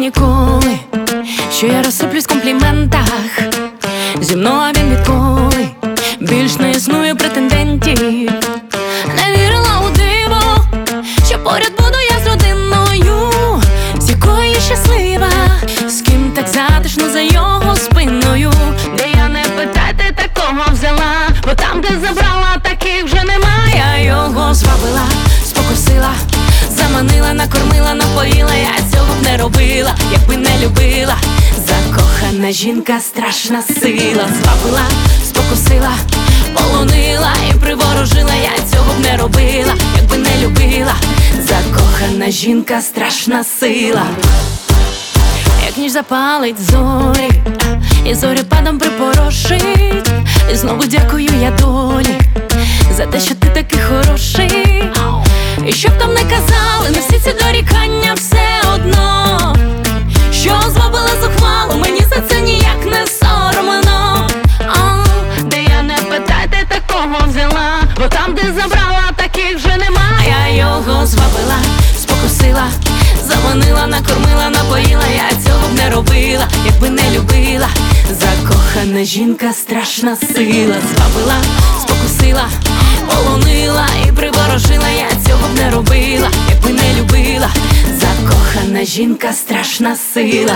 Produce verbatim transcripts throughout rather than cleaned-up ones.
ніколи, що я розсиплюсь в компліментах. Зі мною він відколи більш не існує претендентів. Не вірила у диво, що поряд буду я з родиною, з якою я щаслива, з ким так затишно за його спиною. Де я, не питайте, такого взяла, бо там, де забрала, таких вже немає. Я його звабила, спокусила, заманила, накормила, напоїла. Я цього б не робила, якби не любила. Закохана жінка, страшна сила. Звабила, спокусила, полонила і приворожила. Я цього б не робила, якби не любила. Закохана жінка, страшна сила. Як ніж запалить зорі, і зорепадом припорошить. І знову дякую я долі за те, що ти такий хороший. І щоб там не казали, на всі ці дорікання все одно, що звабила зухвалу, мені за це ніяк не соромно. О, де я, не питайте, такого взяла, бо там, де забрала, таких вже немає. Я його звабила, спокусила, заманила, накормила, напоїла. Я цього б не робила, якби не любила. Закохана жінка, страшна сила. Звабила, спокусила, полонила і приворожила. Я цього б не робила, якби не любила. Закохана жінка, страшна сила.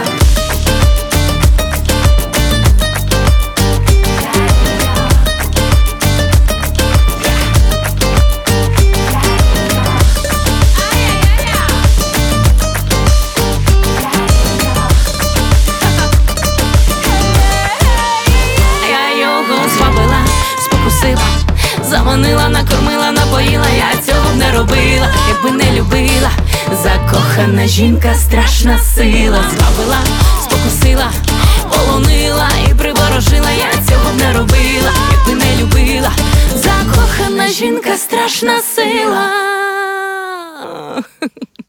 Заманила, накормила, напоїла. Я цього б не робила, якби не любила. Закохана жінка, страшна сила. Звабила, спокусила, полонила і приворожила. Я цього б не робила, якби не любила. Закохана жінка, страшна сила.